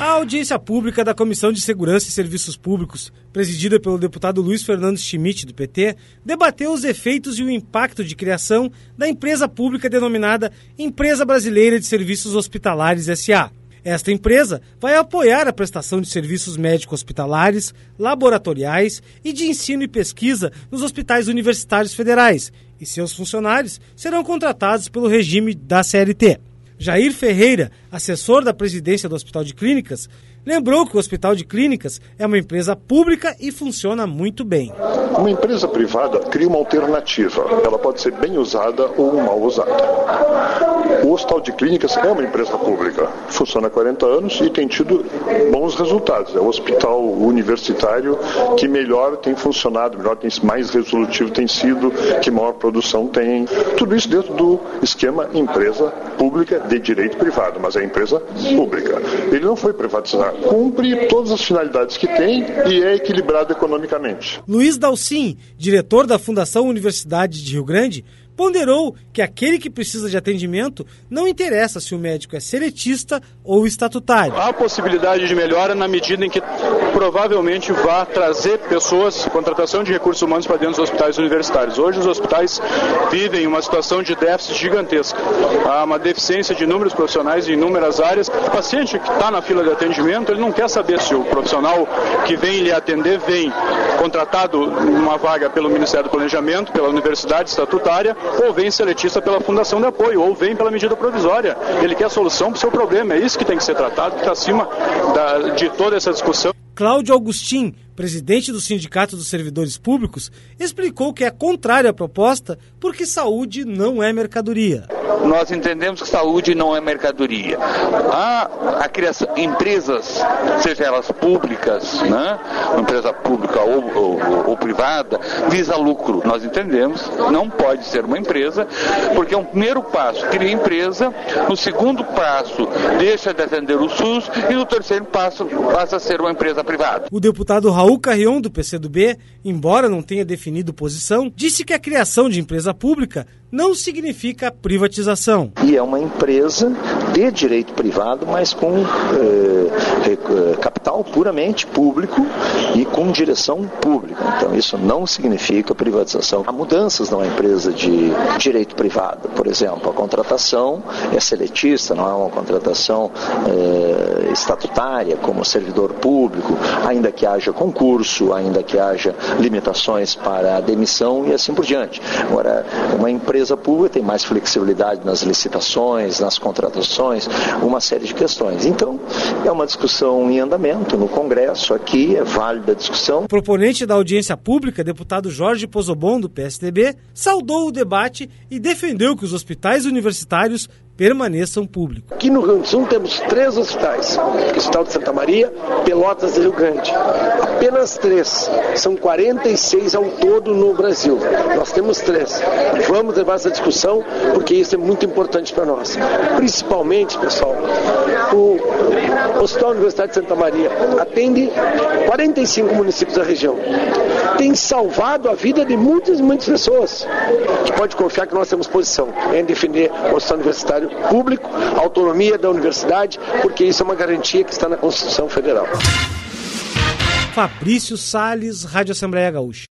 A audiência pública da Comissão de Segurança e Serviços Públicos, presidida pelo deputado Luiz Fernando Schmidt, do PT, debateu os efeitos e o impacto de criação da empresa pública denominada Empresa Brasileira de Serviços Hospitalares S.A. Esta empresa vai apoiar a prestação de serviços médico-hospitalares, laboratoriais e de ensino e pesquisa nos hospitais universitários federais, e seus funcionários serão contratados pelo regime da CLT. Jair Ferreira, assessor da presidência do Hospital de Clínicas, lembrou que o Hospital de Clínicas é uma empresa pública e funciona muito bem. Uma empresa privada cria uma alternativa. Ela pode ser bem usada ou mal usada. O Hospital de Clínicas é uma empresa pública. Funciona há 40 anos e tem tido bons resultados. É o hospital universitário que melhor tem funcionado, melhor tem mais resolutivo tem sido, que maior produção tem. Tudo isso dentro do esquema empresa pública de direito privado, mas é empresa pública. Ele não foi privatizado. Cumpre todas as finalidades que tem e é equilibrado economicamente. Luiz Dalcin, diretor da Fundação Universidade de Rio Grande, ponderou que aquele que precisa de atendimento não interessa se o médico é seletista ou estatutário. Há possibilidade de melhora na medida em que provavelmente vá trazer pessoas, contratação de recursos humanos para dentro dos hospitais universitários. Hoje os hospitais vivem uma situação de déficit gigantesca. Há uma deficiência de inúmeros profissionais em inúmeras áreas. O paciente que está na fila de atendimento, ele não quer saber se o profissional que vem lhe atender vem contratado numa vaga pelo Ministério do Planejamento, pela Universidade Estatutária, ou vem seletista pela Fundação de Apoio, ou vem pela medida provisória. Ele quer a solução para o seu problema. É isso que tem que ser tratado, que está acima de toda essa discussão. Cláudio Augustin, presidente do Sindicato dos Servidores Públicos, explicou que é contrário à proposta porque saúde não é mercadoria. Nós entendemos que saúde não é mercadoria. A criação de empresas, seja elas públicas, né? Uma empresa pública ou privada, visa lucro. Nós entendemos, não pode ser uma empresa, porque é um primeiro passo, cria empresa, no segundo passo, deixa de atender o SUS e no terceiro passo passa a ser uma empresa privada. O deputado Raul Carrion, do PCdoB, embora não tenha definido posição, disse que a criação de empresa pública não significa privatização. E é uma empresa de direito privado, mas com capital puramente público e com direção pública. Então isso não significa privatização. Há mudanças numa empresa de direito privado. Por exemplo, a contratação é seletista, não é uma contratação estatutária como servidor público, ainda que haja concurso, ainda que haja limitações para a demissão e assim por diante. Agora, uma empresa pública tem mais flexibilidade nas licitações, nas contratações, uma série de questões. Então, é uma discussão em andamento no Congresso, aqui é válida a discussão. O proponente da audiência pública, deputado Jorge Pozobon, do PSDB, saudou o debate e defendeu que os hospitais universitários permaneçam públicos. Aqui no Rio Grande do Sul temos 3 hospitais, o Hospital de Santa Maria, Pelotas e Rio Grande. Apenas 3, são 46 ao todo no Brasil. Nós temos 3. Vamos levar essa discussão porque isso é muito importante para nós. Principalmente, pessoal, o Hospital Universitário de Santa Maria atende 45 municípios da região. Tem salvado a vida de muitas pessoas. A gente pode confiar que nós temos posição em defender o Hospital Universitário público, a autonomia da universidade, porque isso é uma garantia que está na Constituição Federal. Fabrício Salles, Rádio Assembleia Gaúcha.